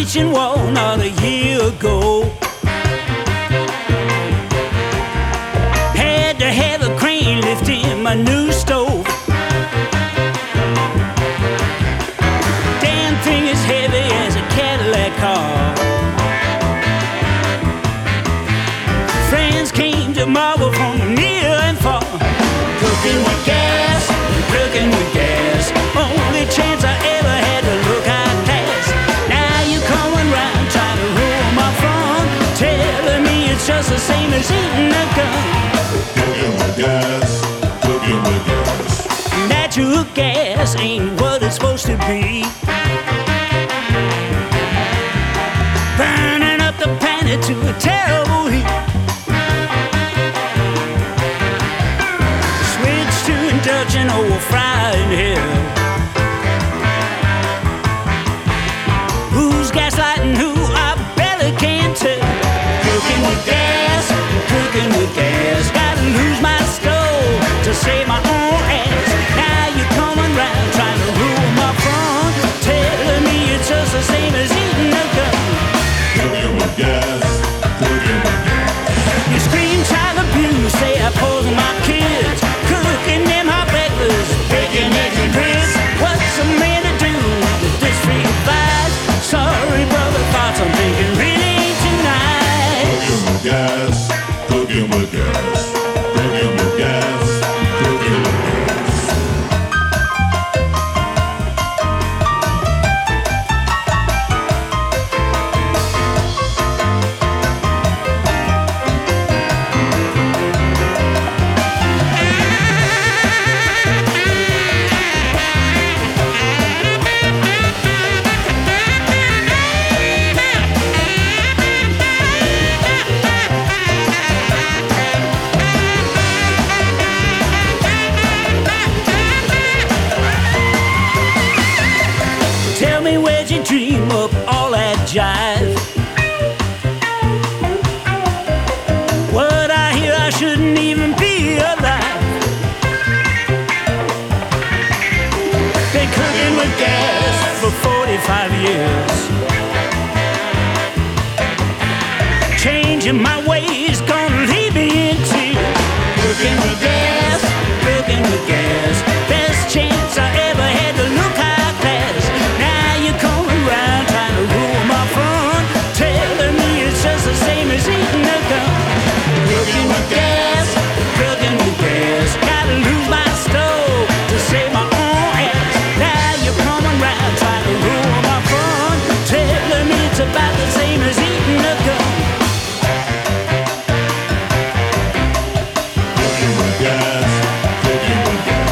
kitchen wall not a year ago. Had to have a crane lifting my new stove. Damn thing is heavy as a Cadillac car. Friends came to marvel from near and far. Cooking with gas, cooking with gas. Only chance I ever had to look high class. Now you coming round trying to ruin my fun, telling me it's just the same as eating a gun. Cooking with gas, cooking with gas. Natural gas ain't what it's supposed to be. Burning up the planet to a terrible heat. Switch to induction or we'll fry in hell. Who's gaslighting who? I barely can tell. Cooking with gas, cooking with gas. Gotta lose my stove to save my own ass. Now you're coming round trying to ruin my fun, telling me it's just the same as eating a gun. Cooking with gas, cooking with gas. You scream child abuse, say I poison my kids. Cooking them hot breakfast, baking eggs and grits. What's a man to do with this free advice? Sorry brother, thoughts I'm thinking really ain't too nice. Cooking with gas, cooking with gas. Cooking with gas, cooking with gas. Tell me where'd you dream up all that jive? What I hear, I shouldn't even be alive. Been cooking with gas for 45 years. Changing my ways, gonna leave me in tears. Cooking with gas, cooking with gas. Best chance I ever had to look high class. Now you're coming round trying to ruin my fun, telling me it's just the same as eating a gun. Cooking with gas, cooking with gas. Gotta lose my stove to save my own ass. Now you're coming round trying to ruin my fun, telling me it's about the same as eating a gun. Cooking with gas, cooking with gas.